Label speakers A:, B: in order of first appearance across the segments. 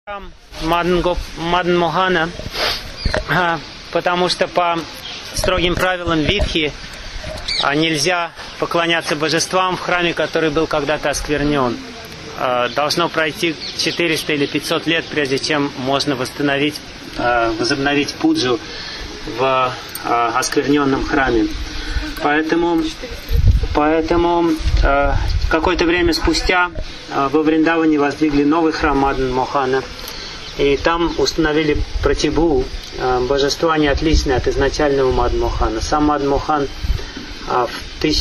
A: Мадан Мохана, потому что по строгим правилам Витхи нельзя поклоняться божествам в храме, который был когда-то осквернен. Должно пройти 400 или 500 лет, прежде чем можно возобновить пуджу в оскверненном храме. Поэтому какое-то время спустя во Вриндаване воздвигли новый храм Мадан Мохана. И там установили Пратибху, божество не отличное от изначального Мадан Мохана. Сам Мадан Мохан в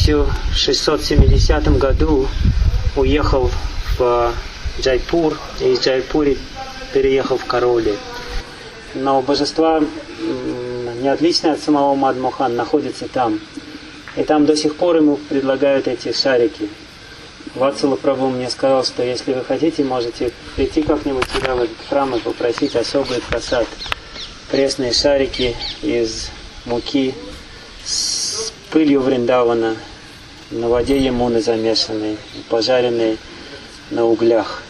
A: 1670 году уехал в Джайпур, и из Джайпура переехал в Кароли. Но божество, не отличное от самого Мадан Мохана, находится там. И там до сих пор ему предлагают эти шарики. Ватсала Прабху мне сказал, что если вы хотите, можете прийти как-нибудь сюда, в этот храм, и попросить особый прасад. Пресные шарики из муки с пылью Вриндавана, на воде Ямуны замешанные, пожаренные на углях.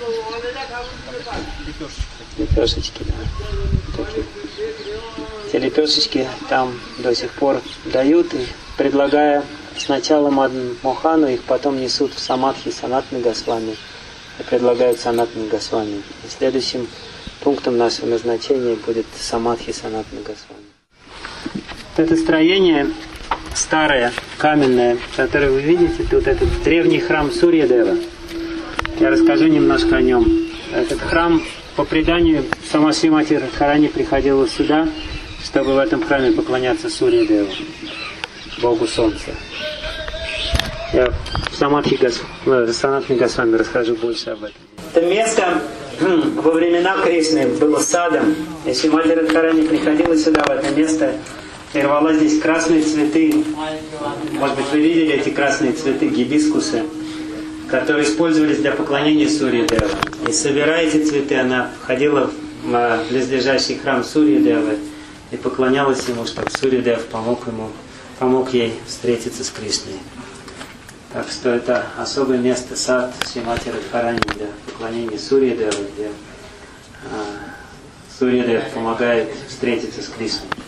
A: Лепешечки, да. Такие. Эти лепешечки там до сих пор дают, и предлагая сначала Мадан Мохану, их потом несут в Самадхи Санатана Госвами и предлагают Санатана Госвами. И следующим пунктом нашего назначения будет Самадхи Санатана Госвами. Это строение старое, каменное, которое вы видите тут, этот древний храм Сурья-дева. Я расскажу немножко о нем. Этот храм, по преданию, сама Шримати Радхарани приходила сюда, чтобы в этом храме поклоняться Сурья-деву, Богу Солнца. Я в Санатане Госвами расскажу больше об этом. Это место во времена Кришны было садом. И Шримати Радхарани приходила сюда, в это место, и рвала здесь красные цветы. Может быть, вы видели эти красные цветы, гибискусы, которые использовались для поклонения Сурья-девы. И собирая эти цветы, она входила в близлежащий храм Сурья-девы и поклонялась ему, чтобы Сурья-дев помог ей встретиться с Кришной. Так что это особое место, сад Шримати Радхарани для поклонения Сурья-девы, где Сурья-дев помогает встретиться с Кришной.